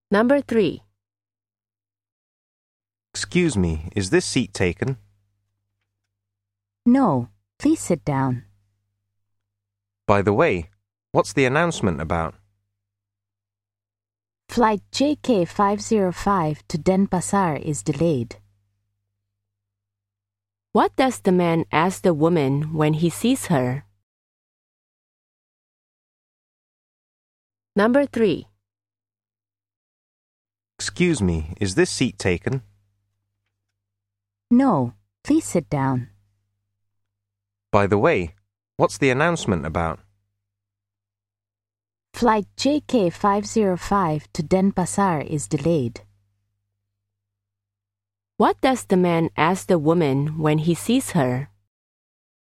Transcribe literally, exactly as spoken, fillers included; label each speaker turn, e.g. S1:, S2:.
S1: Number three.
S2: Excuse me, is this seat taken?
S3: No, please sit down.
S2: By the way, what's the announcement about?
S3: Flight J K five oh five to Denpasar is delayed.
S1: What does the man ask the woman when he sees her? Number three.
S2: Excuse me, is this seat taken?
S3: No, please sit down.
S2: By the way, what's the announcement about?
S3: Flight J K five oh five to Denpasar is delayed.
S1: What does the man ask the woman when he sees her?